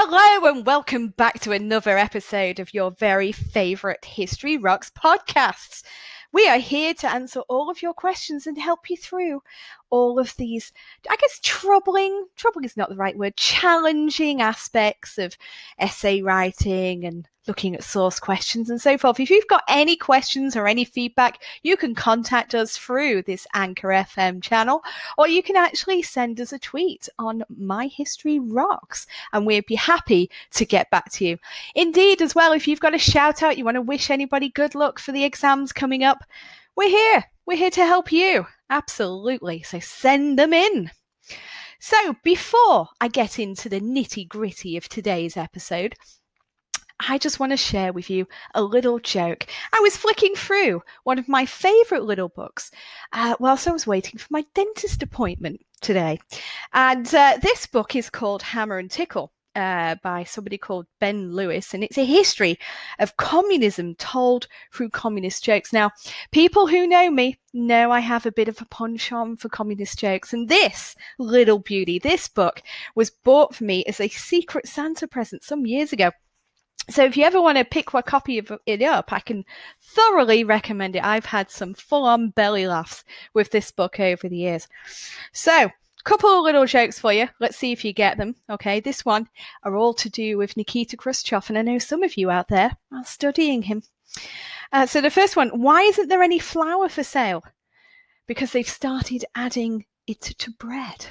Hello and welcome back to another episode of your very favourite History Rocks podcasts. We are here to answer all of your questions and help you through all of these, I guess, troubling is not the right word, challenging aspects of essay writing and looking at source questions and so forth. If you've got any questions or any feedback, you can contact us through this Anchor FM channel, or you can actually send us a tweet on My History Rocks, and we'd be happy to get back to you. Indeed, as well, if you've got a shout out, you want to wish anybody good luck for the exams coming up, we're here. We're here to help you. Absolutely. So send them in. So before I get into the nitty gritty of today's episode, I just want to share with you a little joke. I was flicking through one of my favourite little books whilst I was waiting for my dentist appointment today. And this book is called Hammer and Tickle by somebody called Ben Lewis. And it's a history of communism told through communist jokes. Now, people who know me know I have a bit of a penchant for communist jokes. And this little beauty, this book, was bought for me as a Secret Santa present some years ago. So if you ever want to pick a copy of it up, I can thoroughly recommend it. I've had some full-on belly laughs with this book over the years. So, couple of little jokes for you. Let's see if you get them. Okay, this one are all to do with Nikita Khrushchev, and I know some of you out there are studying him. So the first one, why isn't there any flour for sale? Because they've started adding it to bread.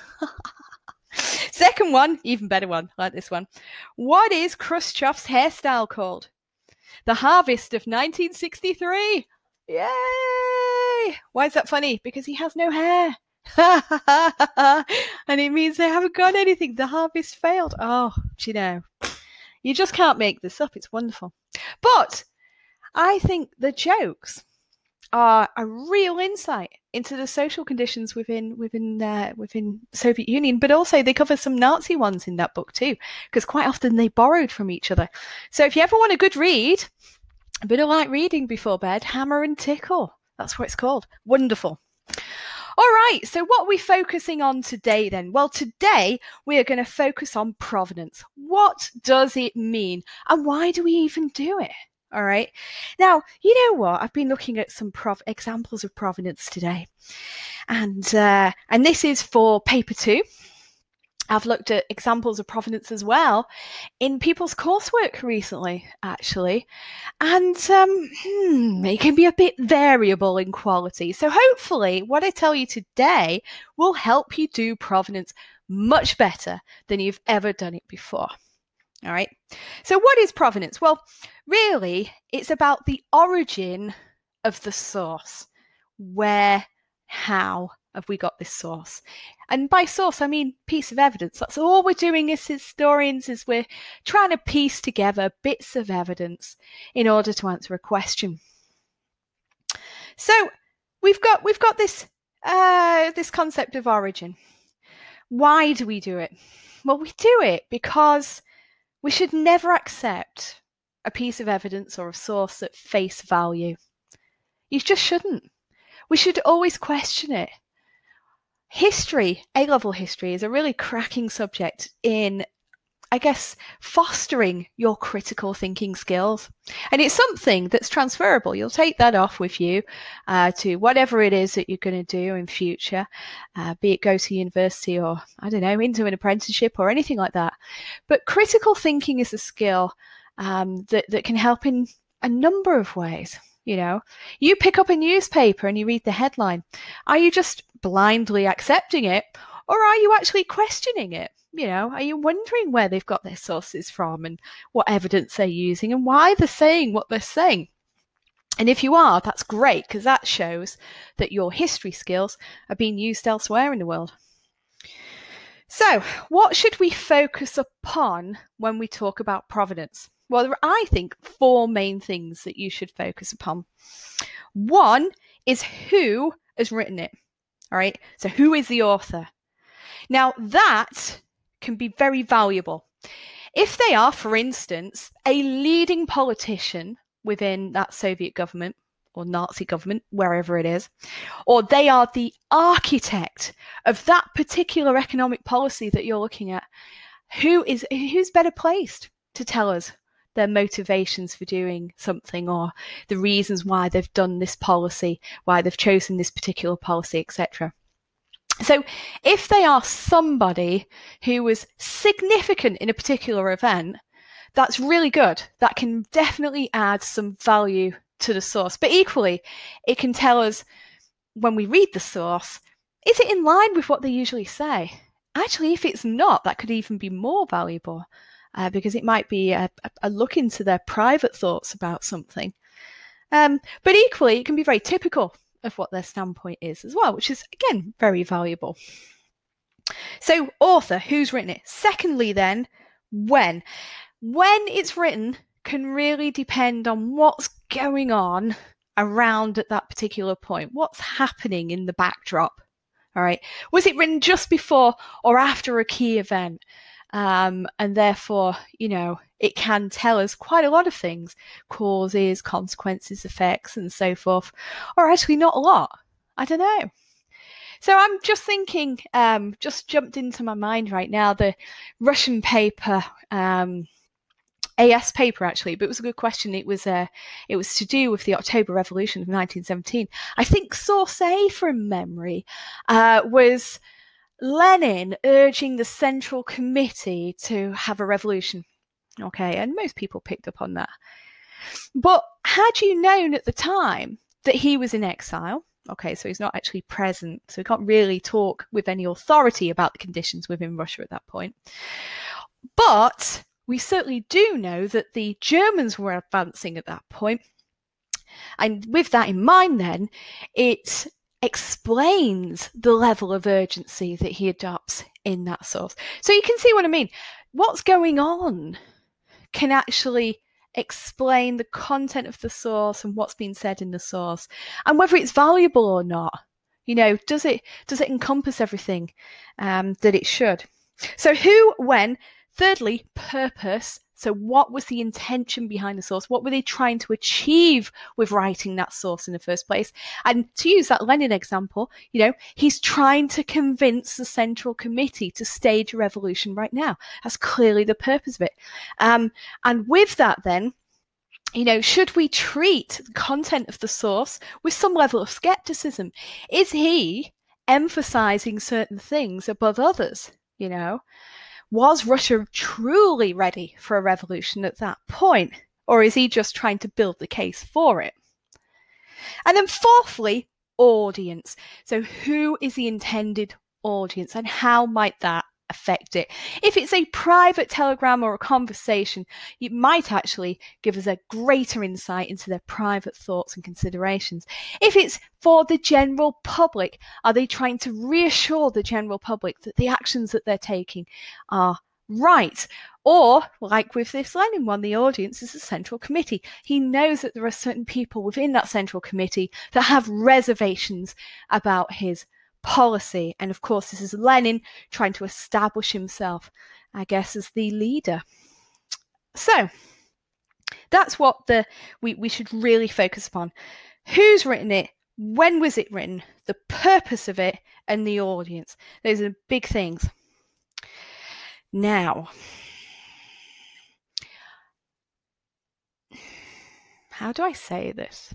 Second one, even better one, like this one. What is Khrushchev's hairstyle called? The Harvest of 1963. Yay! Why is that funny? Because he has no hair. And it means they haven't got anything. The harvest failed. Oh, do you know? You just can't make this up. It's wonderful. But I think the jokes are a real insight into the social conditions within Soviet Union, but also they cover some Nazi ones in that book too, because quite often they borrowed from each other. So if you ever want a good read, a bit of light reading before bed, Hammer and Tickle. That's what it's called. Wonderful. All right, so what are we focusing on today then? Well, today we are going to focus on provenance. What does it mean? And why do we even do it? All right. Now, you know what? I've been looking at some examples of provenance today. And this is for paper 2. I've looked at examples of provenance as well in people's coursework recently, actually. And it can be a bit variable in quality. So hopefully what I tell you today will help you do provenance much better than you've ever done it before. All right. So what is provenance? Well, really, it's about the origin of the source. Where, how have we got this source? And by source, I mean piece of evidence. That's all we're doing as historians, is we're trying to piece together bits of evidence in order to answer a question. So we've got this this concept of origin. Why do we do it? Well, we do it because we should never accept a piece of evidence or a source at face value. You just shouldn't. We should always question it. History, A-level history, is a really cracking subject in, I guess, fostering your critical thinking skills. And it's something that's transferable. You'll take that off with you to whatever it is that you're going to do in future, be it go to university or, I don't know, into an apprenticeship or anything like that. But critical thinking is a skill that can help in a number of ways. You know, you pick up a newspaper and you read the headline. Are you just blindly accepting it, or are you actually questioning it? You know, are you wondering where they've got their sources from and what evidence they're using and why they're saying what they're saying? And if you are, that's great, because that shows that your history skills are being used elsewhere in the world. So, what should we focus upon when we talk about provenance? Well, there are, I think, 4 main things that you should focus upon. One is who has written it. All right. So who is the author? Now that can be very valuable. If they are, for instance, a leading politician within that Soviet government or Nazi government, wherever it is, or they are the architect of that particular economic policy that you're looking at, who's better placed to tell us their motivations for doing something, or the reasons why they've done this policy, why they've chosen this particular policy, etc. So if they are somebody who was significant in a particular event, that's really good. That can definitely add some value to the source. But equally, it can tell us, when we read the source, is it in line with what they usually say? Actually, if it's not, that could even be more valuable, because it might be a look into their private thoughts about something. But equally, it can be very typical of what their standpoint is as well, which is, again, very valuable. So, author, who's written it? Secondly, then, when. When it's written can really depend on what's going on around at that particular point. What's happening in the backdrop? All right. Was it written just before or after a key event? And therefore, it can tell us quite a lot of things, causes, consequences, effects, and so forth, or actually not a lot. I don't know. So I'm just thinking, just jumped into my mind right now, the Russian paper, AS paper actually, but it was a good question. It was to do with the October Revolution of 1917. I think source A from memory was Lenin urging the Central Committee to have a revolution. Okay, and most people picked up on that. But had you known at the time that he was in exile, okay, so he's not actually present, so he can't really talk with any authority about the conditions within Russia at that point. But we certainly do know that the Germans were advancing at that point. And with that in mind, then, it explains the level of urgency that he adopts in that source. So you can see what I mean. What's going on can actually explain the content of the source and what's being said in the source, and whether it's valuable or not. Does it encompass everything that it should? So who, when. Thirdly, purpose. So what was the intention behind the source? What were they trying to achieve with writing that source in the first place? And to use that Lenin example, he's trying to convince the Central Committee to stage a revolution right now. That's clearly the purpose of it. And with that then, should we treat the content of the source with some level of skepticism? Is he emphasizing certain things above others? Was Russia truly ready for a revolution at that point? Or is he just trying to build the case for it? And then fourthly, audience. So who is the intended audience, and how might that affect it? If it's a private telegram or a conversation, it might actually give us a greater insight into their private thoughts and considerations. If it's for the general public, are they trying to reassure the general public that the actions that they're taking are right? Or, like with this Lenin one, the audience is the Central Committee. He knows that there are certain people within that Central Committee that have reservations about his policy. And of course, this is Lenin trying to establish himself, I guess, as the leader. So that's what we should really focus upon. Who's written it? When was it written? The purpose of it, and the audience. Those are big things. Now, how do I say this?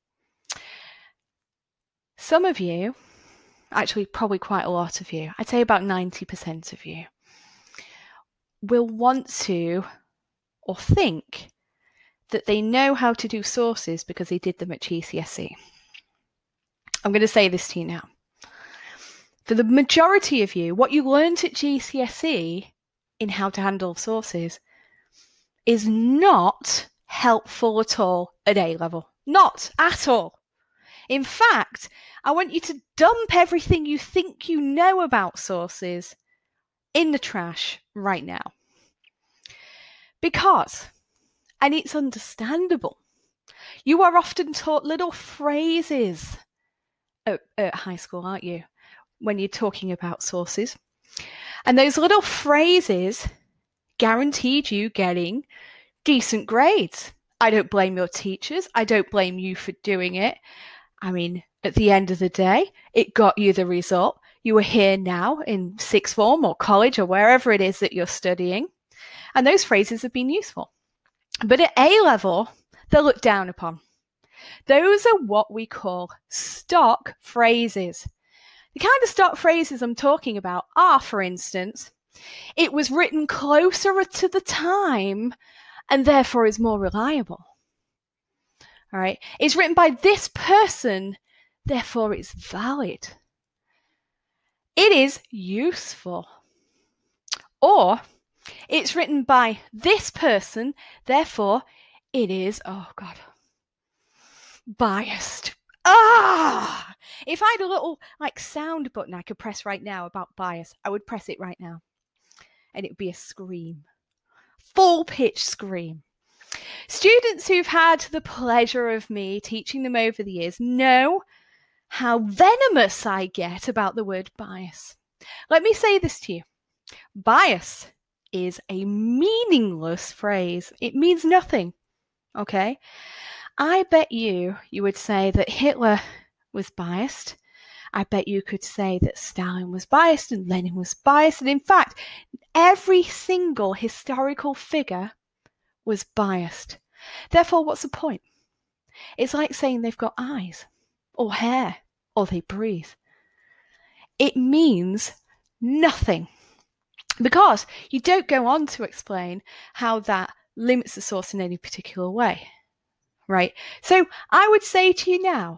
Some of you, actually probably quite a lot of you, I'd say about 90% of you, will want to or think that they know how to do sources because they did them at GCSE. I'm going to say this to you now. For the majority of you, what you learned at GCSE in how to handle sources is not helpful at all at A-level. Not at all. In fact, I want you to dump everything you think you know about sources in the trash right now. Because, and it's understandable, you are often taught little phrases at high school, aren't you, when you're talking about sources? And those little phrases guaranteed you getting decent grades. I don't blame your teachers. I don't blame you for doing it. I mean, at the end of the day, it got you the result. You are here now in sixth form or college or wherever it is that you're studying, and those phrases have been useful. But at A level, they're looked down upon. Those are what we call stock phrases. The kind of stock phrases I'm talking about are, for instance, it was written closer to the time and therefore is more reliable. All right. It's written by this person, therefore it's valid. It is useful. Or it's written by this person, therefore it is, biased. If I had a little sound button I could press right now about bias, I would press it right now. And it would be a scream. Full pitch scream. Students who've had the pleasure of me teaching them over the years know how venomous I get about the word bias. Let me say this to you. Bias is a meaningless phrase. It means nothing. Okay? I bet you would say that Hitler was biased. I bet you could say that Stalin was biased and Lenin was biased. And in fact, every single historical figure was biased. Therefore, what's the point? It's like saying they've got eyes or hair or they breathe. It means nothing because you don't go on to explain how that limits the source in any particular way, right? So I would say to you now,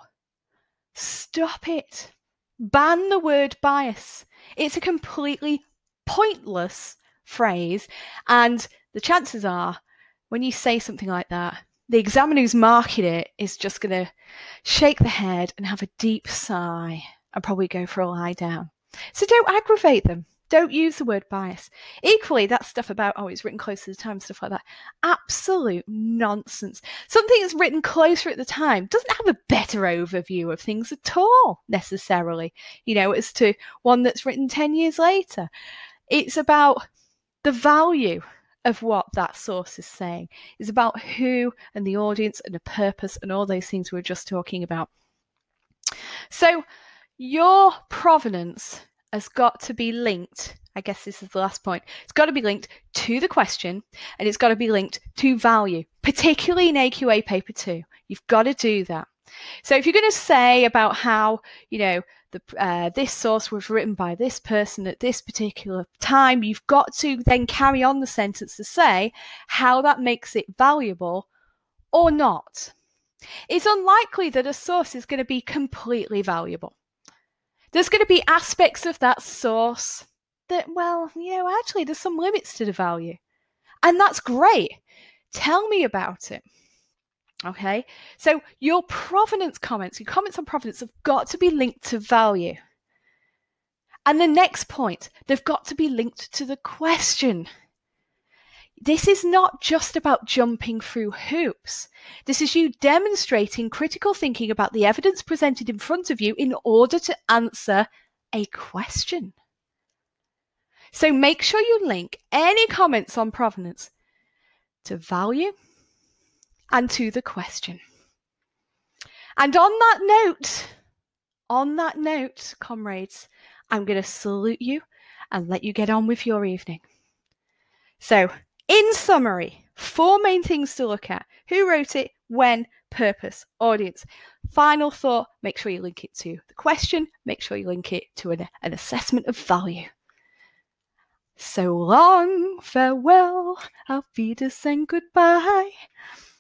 stop it. Ban the word bias. It's a completely pointless phrase, and the chances are when you say something like that, the examiner who's marking it is just going to shake the head and have a deep sigh and probably go for a lie down. So don't aggravate them. Don't use the word bias. Equally, that stuff about, it's written closer to the time, stuff like that, absolute nonsense. Something that's written closer at the time doesn't have a better overview of things at all, necessarily, as to one that's written 10 years later. It's about the value of what that source is saying. It's about who and the audience and the purpose and all those things we were just talking about. So your provenance has got to be linked. I guess this is the last point. It's got to be linked to the question and it's got to be linked to value, particularly in AQA paper 2. You've got to do that. So if you're going to say about how, this source was written by this person at this particular time, you've got to then carry on the sentence to say how that makes it valuable or not. It's unlikely that a source is going to be completely valuable. There's going to be aspects of that source that, actually there's some limits to the value. And that's great. Tell me about it. Okay, so your provenance comments, your comments on provenance have got to be linked to value. And the next point, they've got to be linked to the question. This is not just about jumping through hoops. This is you demonstrating critical thinking about the evidence presented in front of you in order to answer a question. So make sure you link any comments on provenance to value and to the question. And on that note, comrades, I'm going to salute you and let you get on with your evening. So, in summary, 4 main things to look at: who wrote it, when, purpose, audience. Final thought, make sure you link it to the question, make sure you link it to an assessment of value. So long, farewell, auf Wiedersehen, goodbye.